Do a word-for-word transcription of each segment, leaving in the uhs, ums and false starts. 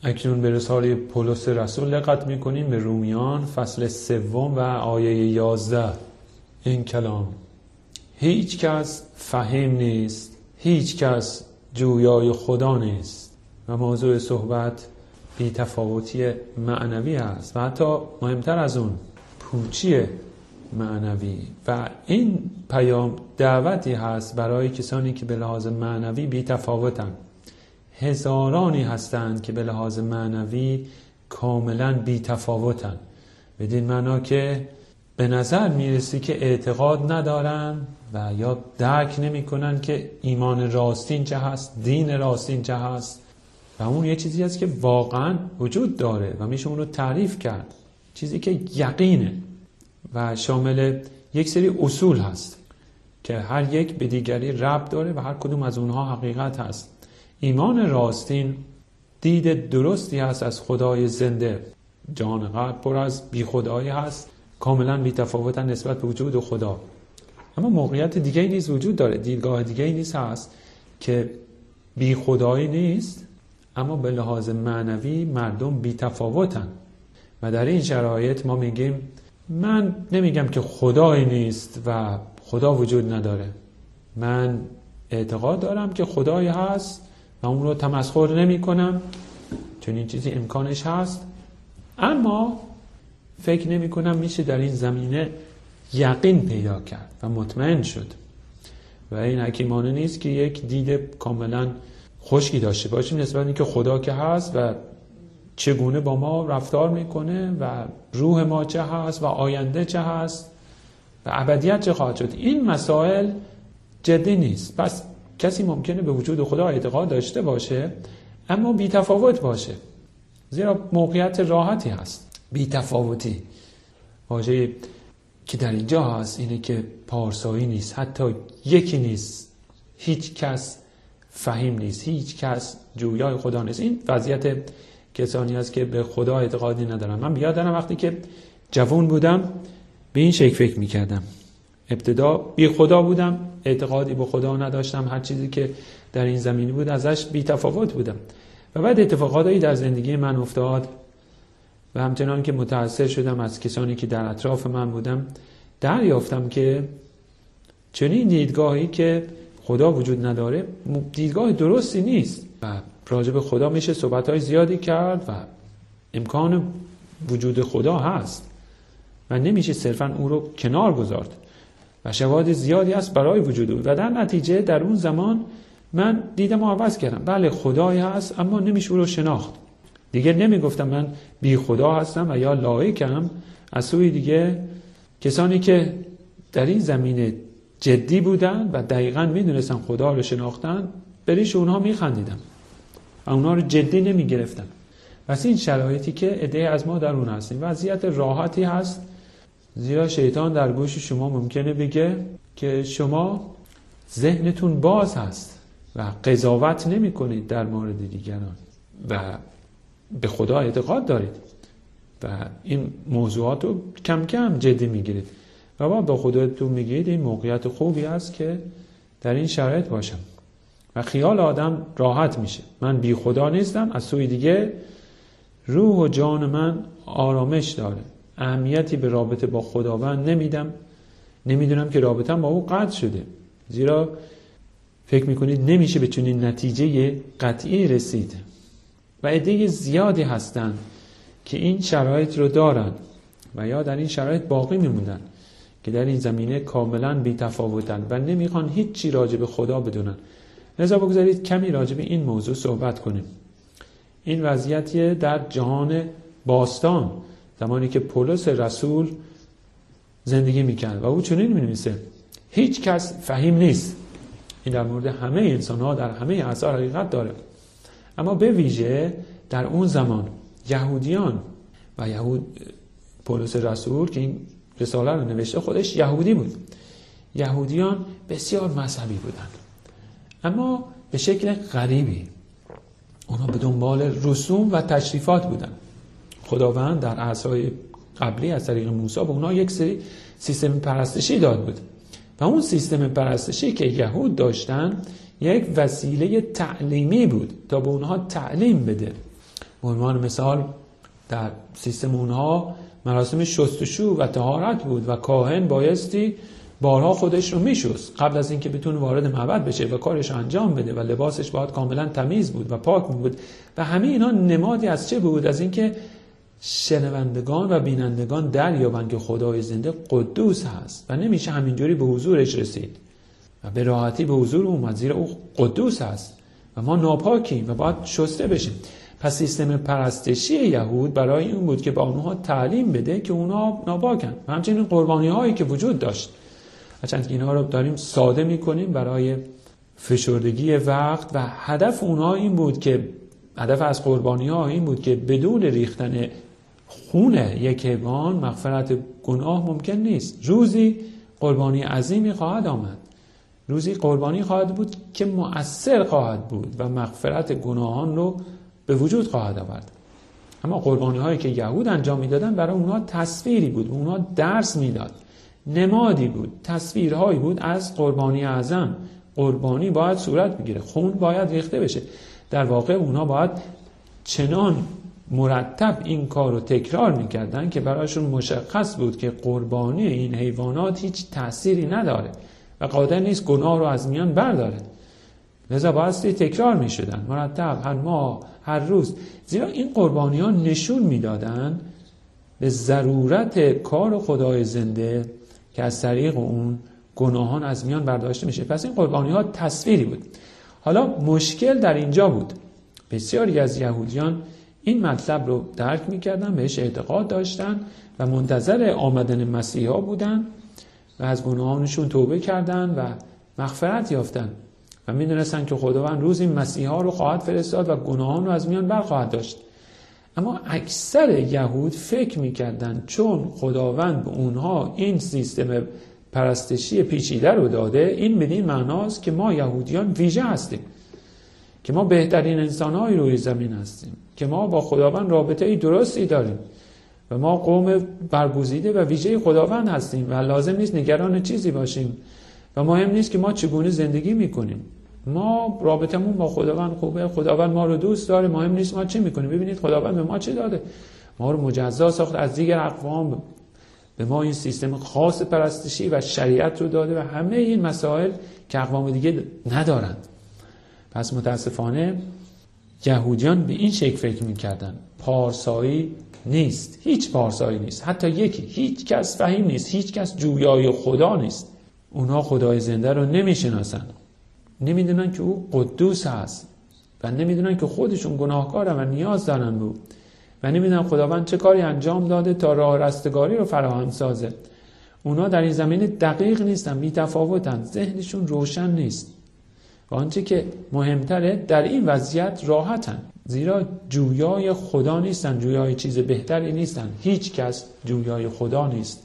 اکنون به رساله پولس رسول دقت میکنیم به رومیان فصل سوم و آیه یازده. این کلام: هیچ کس فهم نیست، هیچ کس جویای خدا نیست. و موضوع صحبت بی تفاوتی معنوی است و حتی مهمتر از اون پوچی معنوی. و این پیام دعوتی هست برای کسانی که به لحاظ معنوی بی تفاوتن. هزارانی هستند که به لحاظ معنوی کاملا بی تفاوتن، بدین معنا که به نظر میرسی که اعتقاد ندارن و یا درک نمی کنن که ایمان راستین چه هست، دین راستین چه هست. و اون یه چیزی هست که واقعا وجود داره و میشه اون رو تعریف کرد، چیزی که یقینه و شامل یک سری اصول هست که هر یک به دیگری ربط داره و هر کدوم از اونها حقیقت هست. ایمان راستین دید درستی هست از خدای زنده. جهان غرب پر از بی خدایی هست، کاملا بی تفاوتن نسبت به وجود خدا. اما موقعیت دیگه ای نیز وجود داره، دیدگاه دیگه ای نیز هست که بی خدایی نیست، اما به لحاظ معنوی مردم بی تفاوتن. و در این شرایط ما میگیم من نمیگم که خدایی نیست و خدا وجود نداره، من اعتقاد دارم که خدایی هست و اون رو تمسخر نمی کنم چون این چیزی امکانش هست، اما فکر نمی کنم میشه در این زمینه یقین پیدا کرد و مطمئن شد. و این حکیمانه نیست که یک دید کاملا خشکی داشته باشیم نسبت اینکه خدا که هست و چگونه با ما رفتار میکنه و روح ما چه هست و آینده چه هست و ابدیت چه خواهد شد. این مسائل جدی نیست. پس کسی ممکنه به وجود خدا اعتقاد داشته باشه اما بی تفاوت باشه، زیرا موقعیت راحتی هست. بی تفاوتی واژه که در اینجا هست اینه که پارسایی نیست، حتی یکی نیست، هیچ کس فهم نیست، هیچ کس جویای خدا نیست. این وضعیت کسانی هست که به خدا اعتقادی ندارن. من بیادم وقتی که جوان بودم به این شکل فکر میکردم. ابتدا بی خدا بودم، اعتقادی به خدا نداشتم، هر چیزی که در این زمینی بود ازش بی تفاوت بودم. و بعد اتفاقاتی در زندگی من افتاد و همچنان که متأثر شدم از کسانی که در اطراف من بودم، دریافتم که چنین دیدگاهی که خدا وجود نداره دیدگاه درستی نیست و راجع به خدا میشه صحبت‌های زیادی کرد و امکان وجود خدا هست و نمیشه صرفاً اون رو کنار گذارد و شواهد زیادی هست برای وجود اون. و در نتیجه در اون زمان من دیدم و عوض کردم. بله خدایی هست اما نمیشه اون رو شناخت. دیگه نمیگفتم من بی خدا هستم و یا لایکم. از سوی دیگه کسانی که در این زمینه جدی بودن و دقیقاً میدونستن خدا رو شناختن، بریش اونها میخندیدم و اونها رو جدی نمیگرفتن. پس این شرایطی که عده از ما در اون هستیم، وضعیت راحتی هست، زیرا شیطان در گوش شما ممکنه بگه که شما ذهنتون باز هست و قضاوت نمی کنید در مورد دیگران و به خدا اعتقاد دارید و این موضوعات رو کم کم جدی میگیرید و با به خودتون میگید این موقعیت خوبی است که در این شرایط باشم و خیال آدم راحت میشه. من بی خدا نیستم، از سوی دیگه روح و جان من آرامش داره، اهمیتی به رابطه با خداوند نمیدم، نمیدونم که رابطم با او قطع شده، زیرا فکر میکنید نمیشه به چنین نتیجه قطعی رسید. و عده زیادی هستن که این شرایط رو دارن و یا در این شرایط باقی میموندن که در این زمینه کاملا بی تفاوتن و نمیخوان هیچ چی راجع به خدا بدونن. لذا بگذارید کمی راجع به این موضوع صحبت کنیم. این وضعیتی در جهان باستان، زمانی که پولس رسول زندگی میکرد و او چنین می‌نویسه: هیچ کس فهم نیست. این در مورد همه انسان‌ها در همه اعصار حقیقت داره، اما به ویژه در اون زمان یهودیان و یهود پولس رسول که این رساله رو نوشته خودش یهودی بود. یهودیان بسیار مذهبی بودند اما به شکل غریبی. اونا به دنبال رسوم و تشریفات بودن. خداوند در عصرهای قبلی از طریق موسی به اونا یک سری سیستم پرستشی داد بود و اون سیستم پرستشی که یهود داشتن یک وسیله تعلیمی بود تا به اونها تعلیم بده. به عنوان مثال در سیستم اونها مراسم شستشو و طهارت بود و کاهن بایستی بارها خودش رو میشست قبل از اینکه بتونه وارد معبد بشه و کارش انجام بده و لباسش باید کاملا تمیز بود و پاک بود و همه اینا نمادی از چه بود؟ از اینکه شنوندگان و بینندگان دریابند که خدای زنده قدوس هست و نمیشه همینجوری به حضورش رسید و به راحتی به حضور اومد، زیرا او قدوس هست و ما ناپاکیم و باید شسته بشیم. پس سیستم پرستشی یهود برای این بود که با اونها تعلیم بده که اونها ناپاکن و همچنین قربانی هایی که وجود داشت. هرچند که اینها رو داریم ساده میکنیم برای فشردگی وقت و هدف اونها این بود که هدف از قربانی ها این بود که بدون ریختن خون یک حیوان مغفرت گناه ممکن نیست. روزی قربانی عظیمی خواهد آمد، روزی قربانی خواهد بود که مؤثر خواهد بود و مغفرت گناهان رو به وجود خواهد آورد. اما قربانی هایی که یهود انجام میدادن برای اونها تصویری بود، اونها درس میداد، نمادی بود، تصویرهایی بود از قربانی اعظم. قربانی باید صورت بگیره، خون باید ریخته بشه. در واقع اونها باید چنان مرتب این کار رو تکرار میکردن که برایشون مشخص بود که قربانی این حیوانات هیچ تأثیری نداره و قادر نیست گناه رو از میان برداره. لذا بایستی تکرار میشدن مرتب، هر ماه، هر روز، زیرا این قربانی ها نشون میدادن به ضرورت کار خدای زنده که از طریق اون گناهان از میان برداشته میشه. پس این قربانی ها تصویری بود. حالا مشکل در اینجا بود، بسیاری از یهودیان این مطلب رو درک میکردن، بهش اعتقاد داشتن و منتظر آمدن مسیحا بودن و از گناهانشون توبه کردن و مغفرت یافتن و میدونستن که خداوند روز این مسیحا رو خواهد فرستاد و گناهان رو از میان برخواهد داشت. اما اکثر یهود فکر میکردن چون خداوند به اونها این سیستم پرستشی پیچیده رو داده، این بدین معناست که ما یهودیان ویژه هستیم، که ما بهترین انسان‌های روی زمین هستیم، که ما با خداوند رابطه‌ای درستی داریم و ما قوم برگزیده و ویژه خداوند هستیم و لازم نیست نگران چیزی باشیم و مهم نیست که ما چگونه زندگی میکنیم. ما رابطمون با خداوند خوبه، خداوند ما رو دوست داره، مهم نیست ما چی میکنیم. ببینید خداوند به ما چه داده، ما رو مجزا ساخت از دیگر اقوام، به ما این سیستم خاص پرستشی و شریعت رو داده و همه این مسائل که اقوام دیگه ندارند. پس متاسفانه یهودیان به این شکل فکر میکردن. پارسایی نیست، هیچ پارسایی نیست، حتی یکی، هیچ کس فهیم نیست، هیچ کس جویای خدا نیست. اونها خدای زنده رو نمیشناسن، نمیدونن که او قدوس هست و نمیدونن که خودشون گناهکارن و نیاز دارن بود و نمیدونن خداوند چه کاری انجام داده تا راه رستگاری رو فراهم سازه. اونا در این زمینه دقیق نیستن، بی‌تفاوتن، ذهنشون روشن نیست و آنچه که مهمتره در این وضعیت راحتن، زیرا جویای خدا نیستن، جویای چیز بهتری نیستن. هیچ کس جویای خدا نیست،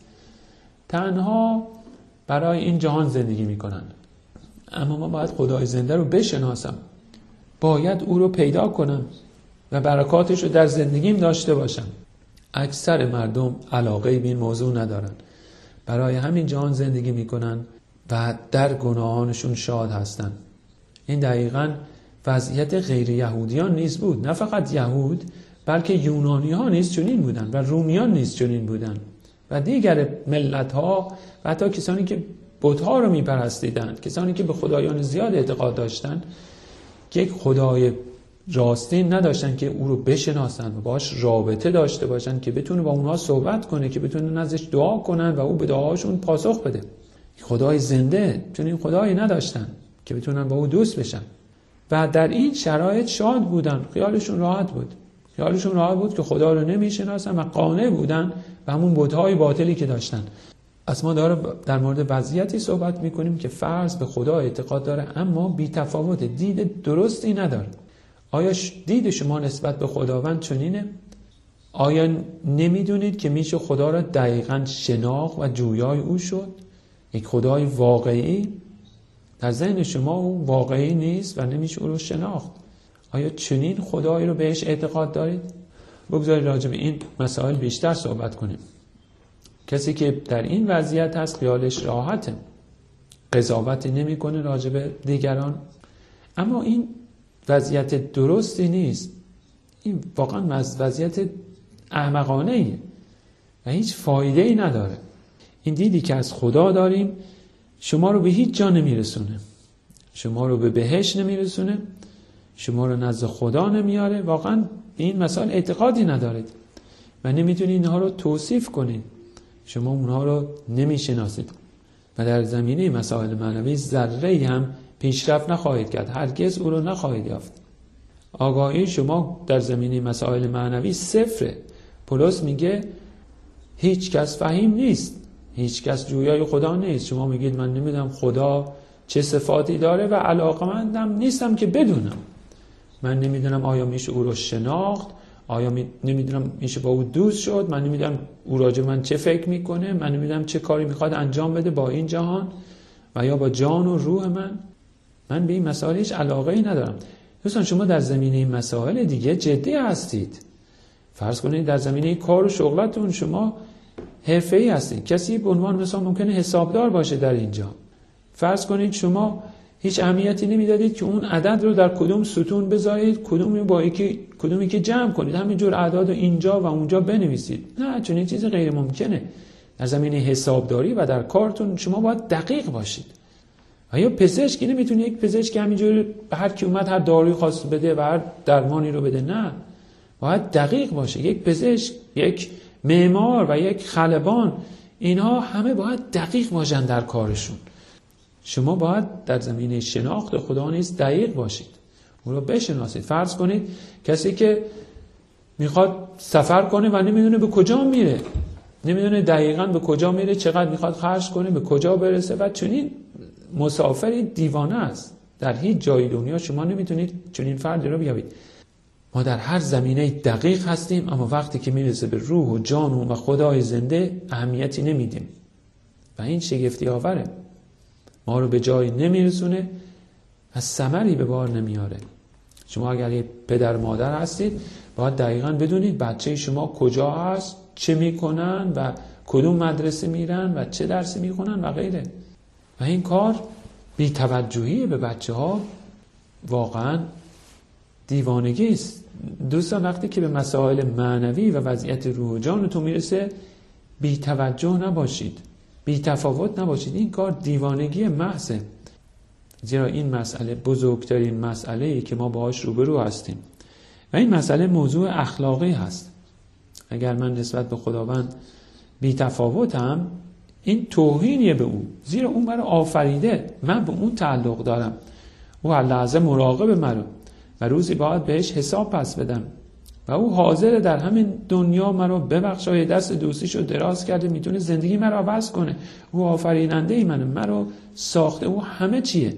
تنها برای این جهان زندگی میکنن. اما ما باید خدای زنده رو بشناسم، باید او رو پیدا کنم و برکاتش رو در زندگیم داشته باشم. اکثر مردم علاقه به این موضوع ندارن، برای همین جهان زندگی میکنن و در گناهانشون شاد هستن. این دقیقاً وضعیت غیر یهودیان نیز بود. نه فقط یهود، بلکه یونانی ها نیز چنین بودن و رومیان نیز چنین بودن و دیگر ملت ها و حتی کسانی که بت‌ها رو میپرستیدند، کسانی که به خدایان زیاد اعتقاد داشتند، که یک خدای راستین نداشتن که او رو بشناسن و باش رابطه داشته باشن، که بتونه با اونها صحبت کنه، که بتونه نزدش دعا کنن و او به دعاهاشون پاسخ بده. خدای زنده چون این خدایی نداشتن که بتونن با او دوست بشن و در این شرایط شاد بودن، خیالشون راحت بود. خیالشون راحت بود که خدا رو نمیشناسن و قانع بودن به همون بت‌های باطلی که داشتن. از ما داره در مورد وضعیتی صحبت میکنیم که فرض به خدا اعتقاد داره اما بی تفاوت، دید درستی نداره. آیا دید شما نسبت به خداوند چنینه؟ آیا نمیدونید که میشه خدا را دقیقاً شناخت و جویای او شد؟ یک خدای واقعی در ذهن شما او واقعی نیست و نمیشه او رو شناخت. آیا چنین خدایی رو بهش اعتقاد دارید؟ بگذارید راجع به این مسائل بیشتر صحبت کنیم. کسی که در این وضعیت هست خیالش راحته، قضاوتی نمی‌کنه راجع به دیگران، اما این وضعیت درستی نیست. این واقعا وضعیت احمقانه ایه و هیچ فایده ای نداره. این دیدی که از خدا داریم شما رو به هیچ جا نمیرسونه، شما رو به بهشت نمیرسونه، شما رو نزد خدا نمیاره. واقعا به این مسائل اعتقادی ندارید و نمیتونید اینها رو توصیف کنید، شما اونها رو نمیشناسید و در زمینه مسائل معنوی ذره‌ای هم پیشرفت نخواهید کرد، هرگز او رو نخواهید یافت. آگاهی شما در زمینه مسائل معنوی صفره. پولس میگه هیچ کس فهیم نیست، هیچ کس جویای خدا نیست. شما میگید من نمیدونم خدا چه صفاتی داره و علاقمندم نیستم که بدونم. من نمیدونم آیا میشه او رو شناخت، آیا می... نمیدونم میشه با او دوست شد، من نمیدونم او راجع من چه فکر میکنه، من نمیدونم چه کاری میخواد انجام بده با این جهان و یا با جان و روح من. من به این مسائل هیچ علاقه ای ندارم. دوستان شما در زمینه این مسائل دیگه جدی هستید. فرض کنید در زمینه کار و شغلتون شما حرفه‌ای هستید. کسی به عنوان مثلا ممکنه حسابدار باشه در اینجا. فرض کنید شما هیچ اهمیتی نمیدادید که اون عدد رو در کدوم ستون بذارید، کدومی با یکی کدومی که جمع کنید، همینجور اعداد رو اینجا و اونجا بنویسید. نه، چون این چیز غیر ممکنه. در زمینه حسابداری و در کارتون شما باید دقیق باشید. آیا پزشکی نمیتونه یک پزشک همینجور به هر کی اومد هر دارویی خواست بده و هر درمانی رو بده؟ نه، باید دقیق باشه. یک پزشک، یک معمار و یک خلبان، اینها همه باید دقیق باشن در کارشون. شما باید در زمینه شناخت خدا نیز دقیق باشید، او رو بشناسید. فرض کنید کسی که میخواد سفر کنه و نمیدونه به کجا میره، نمیدونه دقیقاً به کجا میره، چقدر میخواد خرج کنه، به کجا برسه و چنین مسافری دیوانه است. در هیچ جای دنیا شما نمیتونید چنین فردی رو بیابید. ما در هر زمینه دقیق هستیم، اما وقتی که میرسه به روح و جان و خدای زنده اهمیتی نمیدیم و این شگفتی آوره. ما رو به جایی نمیرسونه و ثمری به بار نمیاره. شما اگر یه پدر مادر هستید باید دقیقاً بدونید بچه شما کجا هست، چه میکنن و کدوم مدرسه میرن و چه درسی میخونن و غیره. و این کار بی توجهی به بچه ها واقعاً دیوانگی است. دوستان وقتی که به مسائل معنوی و وضعیت روح و جانتون میرسه بی توجه نباشید، بی تفاوت نباشید. این کار دیوانگی محضه، زیرا این مسئله بزرگترین مسئله‌ای که ما باهاش روبرو هستیم و این مسئله موضوع اخلاقی هست. اگر من نسبت به خداوند بی تفاوتم این توهینیه به او، زیرا اون مرا آفریده، من به اون تعلق دارم، او هر لحظه مراقب مرا و روزی باید بهش حساب پس بدم و او حاضر در همین دنیا مرا ببخشه، دست دوستیشو دراز کرده، میتونه زندگی مرا عوض کنه. او آفریننده ای منه، مرا ساخته، او همه چیه.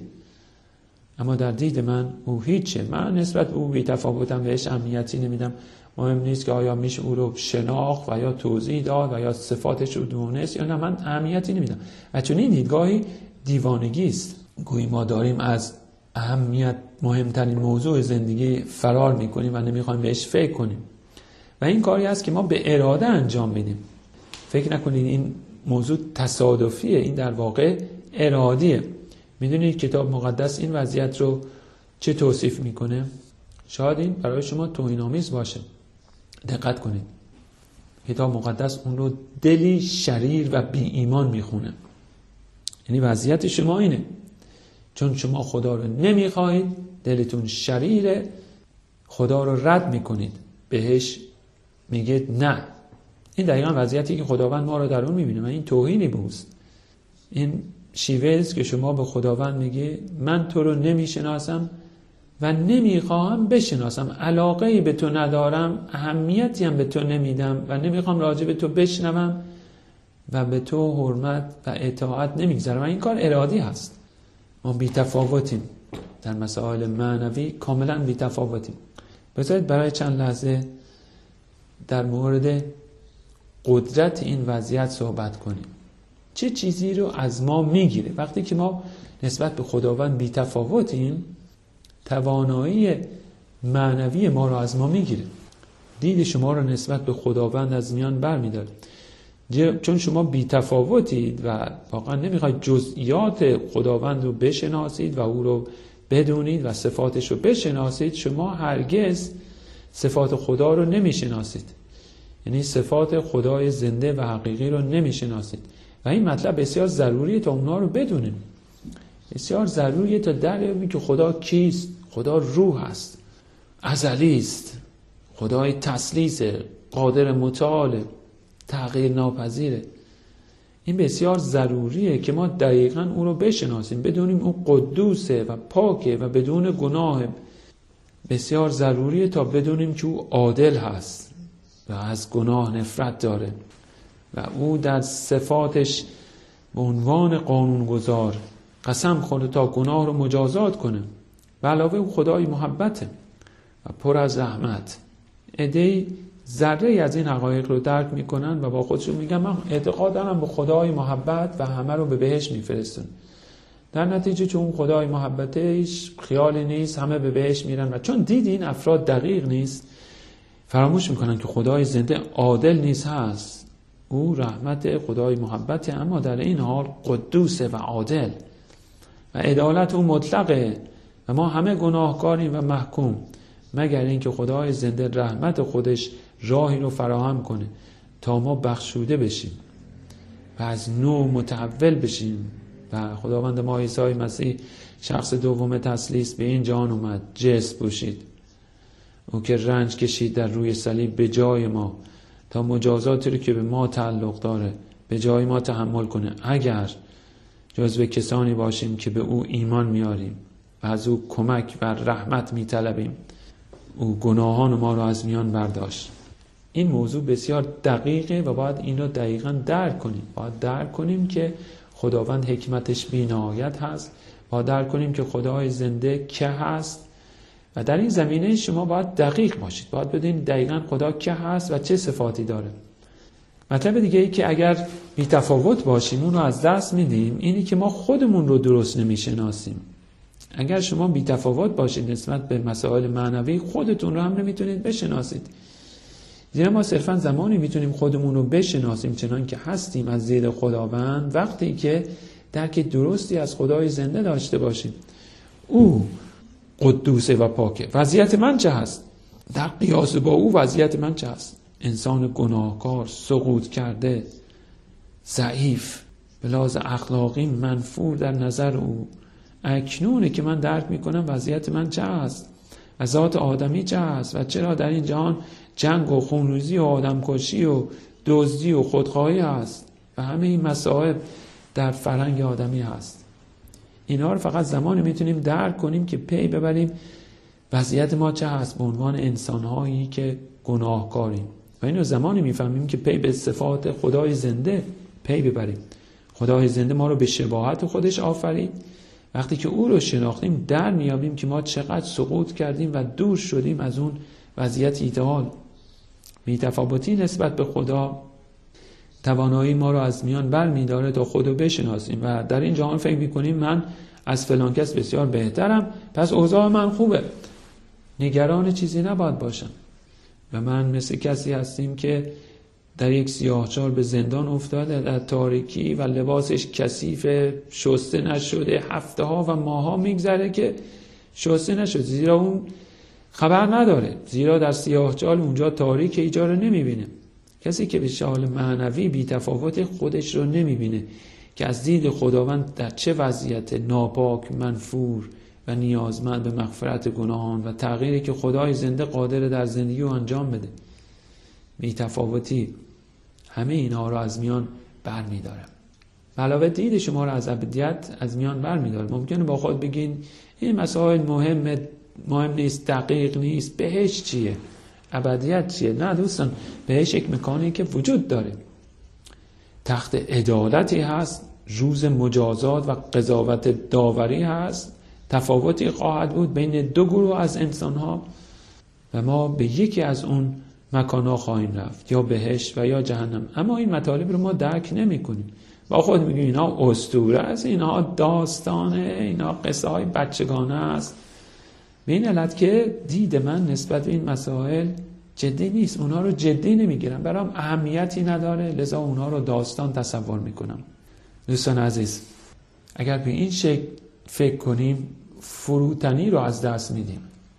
اما در دید من او هیچه. من نسبت به او بی تفاوتم، بهش اهمیتی نمیدم. مهم نیست که آیا میشه او رو شناخت و یا توضیح داد و یا صفاتش رو دونست یا نه، من اهمیتی نمیدم. و چون این دیدگاهی دیوانگی است. گویی ما داریم از اهمیت مهمترین موضوع زندگی فرار میکنیم و نمیخوایم بهش فکر کنیم و این کاری است که ما به اراده انجام میدیم. فکر نکنید این موضوع تصادفیه، این در واقع ارادیه. میدونید کتاب مقدس این وضعیت رو چه توصیف میکنه؟ شاید این برای شما توهین‌آمیز باشه. دقت کنید، کتاب مقدس اون رو دلی شریر و بی ایمان میخونه. یعنی وضعیت شما اینه، چون شما خدا رو نمیخواهید، دلتون شریره، خدا رو رد میکنید، بهش میگید نه. این دقیقا وضعیتی که خداوند ما رو در اون میبینه و این توهینی بوست. این شیوه است که شما به خداوند میگی من تو رو نمیشناسم و نمیخواهم بشناسم، علاقه‌ای به تو ندارم، اهمیتی هم به تو نمیدم و نمیخوام راجع به تو بشنوم و به تو حرمت و اطاعت نمیگذارم. و این کار ارادی هست. ما بی تفاوتیم در مسائل معنوی، کاملا بی تفاوتیم. بذارید برای چند لحظه در مورد قدرت این وضعیت صحبت کنیم. چه چیزی رو از ما میگیره؟ وقتی که ما نسبت به خداوند بی تفاوتیم، توانایی معنوی ما رو از ما میگیره. دید شما رو نسبت به خداوند از میان بر میداره. چون شما بی تفاوتید و واقعا نمیخواید جزئیات خداوند رو بشناسید و او رو بدونید و صفاتش رو بشناسید، شما هرگز صفات خدا رو نمیشناسید، یعنی صفات خدای زنده و حقیقی رو نمیشناسید و این مطلب بسیار ضروریه تا اونا رو بدونیم. بسیار ضروریه تا دریابیم که خدا کیست. خدا روح است، ازلی است، خدای تثلیث، قادر متعال، تغییر ناپذیره. این بسیار ضروریه که ما دقیقاً او رو بشناسیم، بدونیم او قدوسه و پاکه و بدون گناه. بسیار ضروریه تا بدونیم که او عادل هست و از گناه نفرت داره و او در صفاتش به عنوان قانونگذار قسم خورده تا گناه رو مجازات کنه. و علاوه او خدای محبته و پر از رحمت. عده‌ای ذره از این حقایق رو درک میکنن و با خودشون میگن من اعتقاد دارم به خدای محبت و همه رو به بهشت میفرستن. در نتیجه چون خدای محبته هیچ خیالی نیست، همه به بهشت میرن و چون دید این افراد دقیق نیست، فراموش میکنن که خدای زنده عادل نیست هست. او رحمت، خدای محبته، اما در این حال قدوسه و عادل و عدالت او مطلقه و ما همه گناهکاریم و محکوم، مگر اینکه خدای زنده رحمت خودش راهی رو فراهم کنه تا ما بخشوده بشیم و از نو متحول بشیم. و خداوند ما عیسی مسیح شخص دوم تثلیث به این جهان اومد، جسم پوشید، او که رنج کشید در روی صلیب به جای ما تا مجازاتی رو که به ما تعلق داره به جای ما تحمل کنه، اگر جزو کسانی باشیم که به او ایمان میاریم و از او کمک و رحمت میطلبیم. او گناهان ما رو از میان برداشت. این موضوع بسیار دقیقه و باید این رو دقیقاً درک کنیم. باید درک کنیم که خداوند حکمتش بی‌نهایت هست. باید درک کنیم که خدای زنده که هست و در این زمینه شما باید دقیق باشید. باید بدونید دقیقاً خدا که هست و چه صفاتی داره. مطلب دیگه ای که اگر بی‌تفاوت باشیم اون رو از دست میدیم، اینی که ما خودمون رو درست نمیشناسیم. اگر شما بی‌تفاوت باشید نسبت به مسائل معنوی، خودتون رو هم نمیتونید بشناسید. زیرا ما صرفا زمانی میتونیم خودمون رو بشناسیم چنان که هستیم از دید خداوند وقتی که درک درستی از خدای زنده داشته باشیم. او قدوسه و پاکه. وضعیت من چه هست؟ در قیاس با او وضعیت من چه هست؟ انسان گناهکار، سقوط کرده، ضعیف، به لحاظ اخلاقی منفور در نظر او. اکنونه که من درک میکنم وضعیت من چه هست و ذات آدمی چه هست و چرا در این جهان جنگ و خونریزی و آدمکشی و دزدی و خودخواهی هست و همه این مسائل در فرهنگ آدمی هست. اینا رو فقط زمانی میتونیم درک کنیم که پی ببریم وضعیت ما چه هست به عنوان انسانهایی که گناهکاریم و اینو زمانی میفهمیم که پی به صفات خدای زنده پی ببریم. خدای زنده ما رو به شباهت خودش آفرید. وقتی که او رو شناختیم در میابیم که ما چقدر سقوط کردیم و دور شدیم از اون وضعیت ایدئال. بی‌تفاوتی نسبت به خدا توانایی ما رو از میان بر میداره تا خودو بشناسیم و در این جهان فکر میکنیم من از فلان کس بسیار بهترم، پس اوضاع من خوبه، نگران چیزی نباید باشم. و من مثل کسی هستیم که در یک سیاهچال به زندان افتاده در تاریکی و لباسش کثیف، شسته نشده، هفته ها و ماه ها میگذره که شسته نشده، زیرا اون خبر نداره، زیرا در سیاهچال اونجا تاریک ایجا رو نمیبینه. کسی که به شال معنوی بی تفاوت خودش رو نمیبینه که از دید خداوند در چه وضعیت ناپاک، منفور و نیازمند به مغفرت گناهان و تغییری که خدای زنده قادر در زندگی رو انجام بده. بی تفاوتی همه اینها رو از میان بر میداره. علاوه دید شما رو از ابدیت از میان بر میداره. ممکنه با خود بگین این مسائل مهم مهم نیست، دقیق نیست، بهش چیه؟ ابدیت چیه؟ نه دوستان، بهش یک مکانی که وجود داره، تخت عدالتی هست، روز مجازات و قضاوت داوری هست، تفاوتی خواهد بود بین دو گروه از انسانها و ما به یکی از اون مکانها خواهیم رفت، یا بهشت و یا جهنم. اما این مطالب رو ما درک نمی کنیم. با خود میگیم اینا اسطوره است، اینا داستانه، اینا قصه های بچگانه است. به این علت که دید من نسبت به این مسائل جدی نیست، اونا رو جدی نمیگیرم، برام اهمیتی نداره، لذا اونا رو داستان تصور میکنم. دوستان عزیز، اگر به این شکل فکر کنیم فروتنی رو از دست میدیم.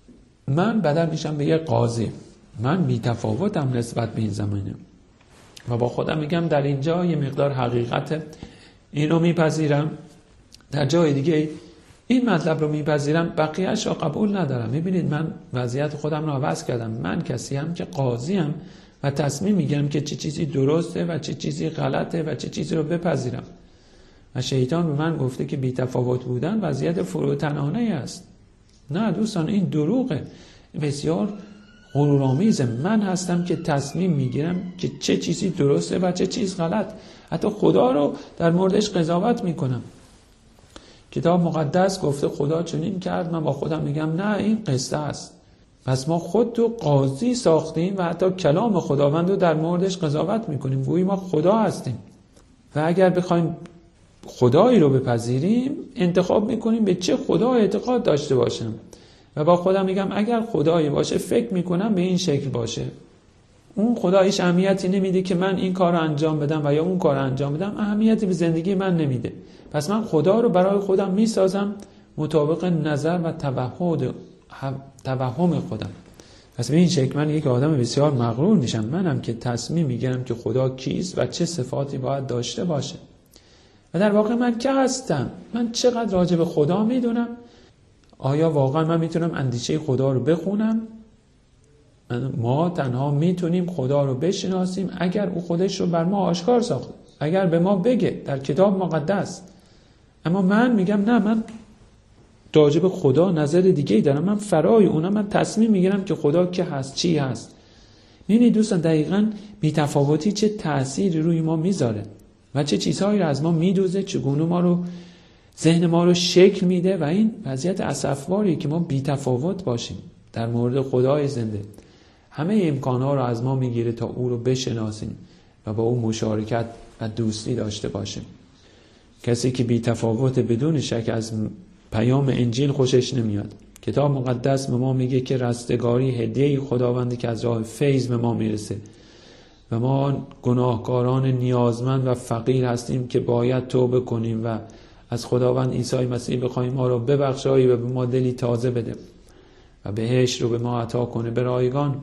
من بدل میشم به یه قاضی، من بی‌تفاوتم نسبت به این زمینه و با خودم میگم در اینجا یه مقدار حقیقت اینو میپذیرم، در جای دیگه این مطلب رو میپذیرم، بقیه‌اش رو قبول ندارم. میبینید من وضعیت خودم رو عوض کردم. من کسی هم که قاضیم و تصمیم میگیرم که چه چیزی درسته و چه چیزی غلطه و چه چیزی رو بپذیرم. و شیطان به من گفته که بی‌تفاوت بودن وضعیت فروتنانه است. نه دوستان، این دروغه، بسیار غرورآمیزه. من هستم که تصمیم میگیرم که چه چیزی درسته و چه چیز غلط. حتی خدا رو در موردش قضاوت میکنم. کتاب مقدس گفته خدا چنین کرد، من با خودم میگم نه این قصه است. پس ما خود تو قاضی ساختیم و حتی کلام خداوند رو در موردش قضاوت میکنیم، گویی ما خدا هستیم. و اگر بخوایم خدایی رو بپذیریم انتخاب میکنیم به چه خدا اعتقاد داشته باشم و با خودم میگم اگر خدایی باشه فکر میکنم به این شکل باشه. اون خدا هیچ اهمیتی نمیده که من این کار رو انجام بدم و یا اون کار رو انجام بدم، اهمیتی به زندگی من نمیده. پس من خدا رو برای خودم میسازم مطابق نظر و توهم توهم خودم. پس به این شکل من یک آدم بسیار مغرور میشم. منم که تصمیم میگیرم که خدا کیست و چه صفاتی باید داشته باشه. و در واقع من که هستم؟ من چقدر راجع به خدا میدونم؟ آیا واقعا من میتونم اندیشه خدا رو بخونم؟ ما تنها میتونیم خدا رو بشناسیم اگر او خودش رو بر ما آشکار ساخته، اگر به ما بگه در کتاب مقدس. اما من میگم نه، من راجع به خدا نظر دیگه‌ای دارم، من فرای اونم، من تصمیم میگیرم که خدا که هست، چی هست. می‌بینید دوستان دقیقاً بی‌تفاوتی چه تأثیری روی ما میذاره و چه چیزهایی رو از ما میدوزه، چگونه ما رو ذهن ما رو شکل میده. و این وضعیت اسفباریه که ما بی‌تفاوت باشیم در مورد خدای زنده. همه امکانها رو از ما میگیره تا او رو بشناسیم و با او مشارکت و دوستی داشته باشیم. کسی که بی‌تفاوت بدون شک از پیام انجیل خوشش نمیاد. کتاب مقدس به ما میگه که رستگاری هدیه خداوندی که از راه فیض به ما میرسه و ما گناهکاران نیازمند و فقیر هستیم که باید توبه کنیم و از خداوند عیسی مسیح بخوایم ما رو ببخشایی و به ما دلی تازه بده و بهشت رو به ما عطا کنه به رایگان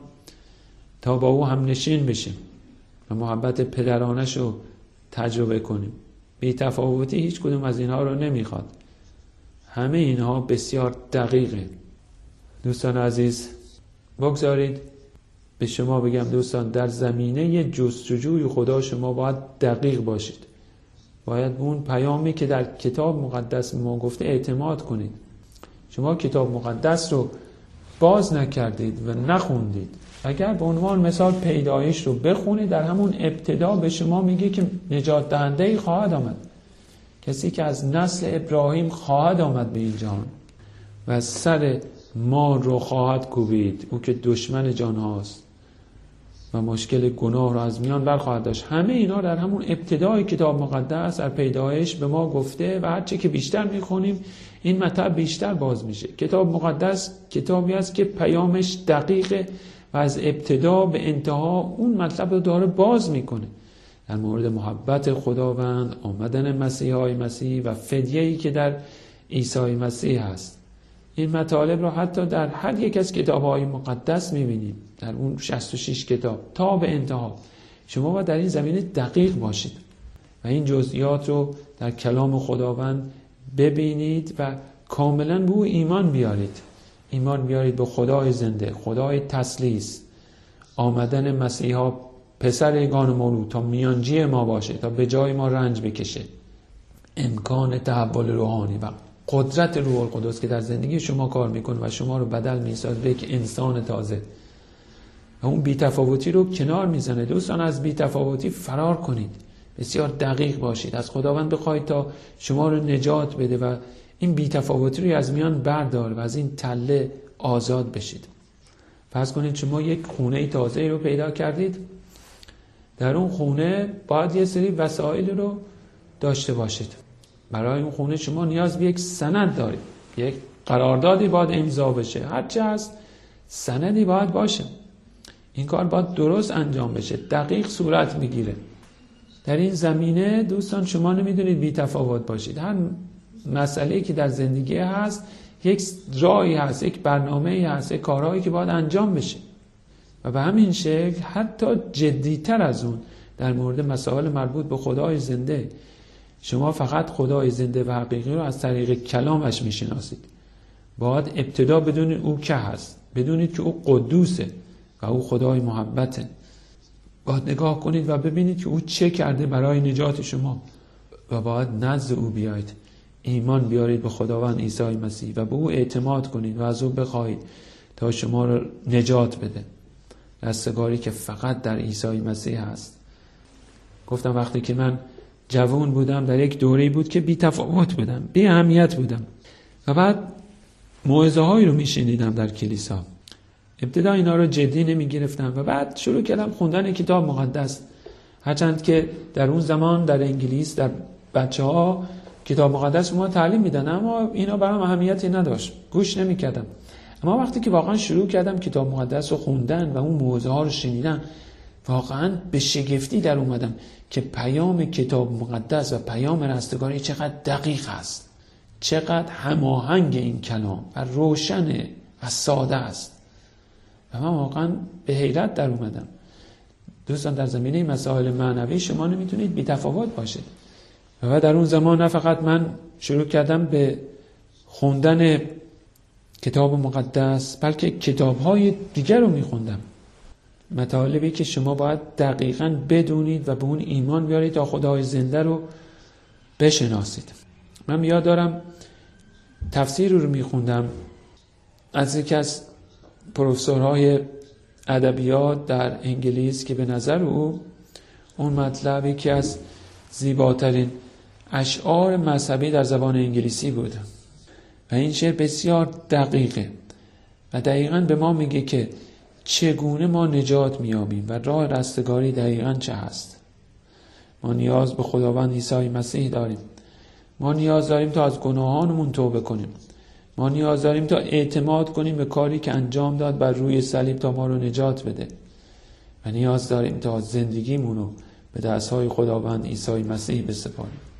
تا با او هم نشین بشیم و محبت پدرانش رو تجربه کنیم. بی تفاوتی هیچ کدوم از اینها رو نمیخواد. همه اینها بسیار دقیقه. دوستان عزیز، بگذارید به شما بگم دوستان، در زمینه جستجوی خدا شما باید دقیق باشید. باید اون پیامی که در کتاب مقدس ما گفته اعتماد کنید. شما کتاب مقدس رو باز نکردید و نخوندید. اگر به عنوان مثال پیدایش رو بخونید، در همون ابتدا به شما میگه که نجات دهنده‌ای خواهد آمد، کسی که از نسل ابراهیم خواهد آمد به این جهان و سر ما رو خواهد کوبید، او که دشمن جان هاست و مشکل گناه رو از میان برخواهد داشت. همه اینا در همون ابتدای کتاب مقدس در پیدایش به ما گفته و هرچی که بیشتر میخونیم این مطلب بیشتر باز میشه. کتاب مقدس کتابی است که پیامش دقیقه و از ابتدا به انتها اون مطلب رو داره باز میکنه در مورد محبت خداوند، آمدن مسیح های مسیح و فدیه‌ای که در عیسی مسیح هست. این مطالب رو حتی در هر یک از کتاب‌های مقدس می‌بینیم، در اون شصت و شش کتاب تا به انتها. شما باید در این زمینه دقیق باشید و این جزئیات رو در کلام خداوند ببینید و کاملاً به او ایمان بیارید. ایمان بیارید به خدای زنده، خدای تثلیث، آمدن مسیحا پسر یگانه مولود تا میانجی ما باشه، تا به جای ما رنج بکشه. امکان تحول روحانی و قدرت روح القدس که در زندگی شما کار میکنه و شما رو بدل میسازه به یک انسان تازه و اون بی‌تفاوتی رو کنار میزنه. دوستان از بی‌تفاوتی فرار کنید، بسیار دقیق باشید، از خداوند بخواید تا شما رو نجات بده و این بی‌تفاوتی رو از میان برداره و از این تله آزاد بشید. فرض کنید شما یک خونه تازه رو پیدا کردید، در اون خونه باید یه سری وسایل رو داشته باشید. برای اون خونه شما نیاز به یک سند دارید، یک قراردادی باید امضا بشه، هرچی هست سندی باید باشه. این کار باید درست انجام بشه، دقیق صورت میگیره. در این زمینه دوستان شما نمیدونید بی تفاوت باشید. هر مسئله‌ای که در زندگی هست یک راهی هست، یک برنامه‌ای هست، یک کارهایی که باید انجام بشه. و به همین شکل حتی جدی‌تر از اون در مورد مسائل مربوط به خدای زنده، شما فقط خدای زنده و حقیقی رو از طریق کلامش میشناسید. باید ابتدا بدونید او که هست، بدونید که او قدوسه و او خدای محبته. باید نگاه کنید و ببینید که او چه کرده برای نجات شما و باید نزد او بیایید، ایمان بیارید به خداوند عیسی مسیح و به او اعتماد کنید و از او بخواهید تا شما رو نجات بده. رستگاری که فقط در عیسی مسیح هست. گفتم وقتی که من جوان بودم در یک دوره‌ای بود که بی تفاوت بودم، بی اهمیت بودم و بعد موعظه هایی رو میشنیدم در کلیسا. ابتدا اینا رو جدی نمی گرفتم و بعد شروع کردم خوندن کتاب مقدس. هرچند که در اون زمان در انگلیس در بچه ها کتاب مقدس ما تعلیم میدن، اما اینا برام اهمیتی نداشت، گوش نمی کردم. اما وقتی که واقعا شروع کردم کتاب مقدس رو خوندن و اون موعظه ها رو شنیدن، واقعا به شگفتی در اومدم که پیام کتاب مقدس و پیام رستگاری چقدر دقیق است، چقدر هماهنگ این کلام و روشن و ساده است. و من واقعا به حیرت در اومدم. دوستان، در زمینه مسائل معنوی شما نمیتونید بی تفاوت باشید. و در اون زمان نه فقط من شروع کردم به خوندن کتاب مقدس، بلکه کتاب‌های دیگر رو میخوندم. مطالبی که شما باید دقیقاً بدونید و به اون ایمان بیارید تا خدای زنده رو بشناسید. من یاد دارم تفسیر رو میخوندم از یکی از پروفسورهای ادبیات در انگلیس که به نظر او اون مطلبی که از زیباترین اشعار مذهبی در زبان انگلیسی بود و این شعر بسیار دقیقه و دقیقاً به ما میگه که چگونه ما نجات میابیم و راه رستگاری دقیقاً چه هست. ما نیاز به خداوند عیسی مسیح داریم. ما نیاز داریم تا از گناهانمون توبه کنیم. ما نیاز داریم تا اعتماد کنیم به کاری که انجام داد بر روی صلیب تا ما رو نجات بده و نیاز داریم تا زندگیمون رو به دستهای خداوند عیسی مسیح بسپاریم.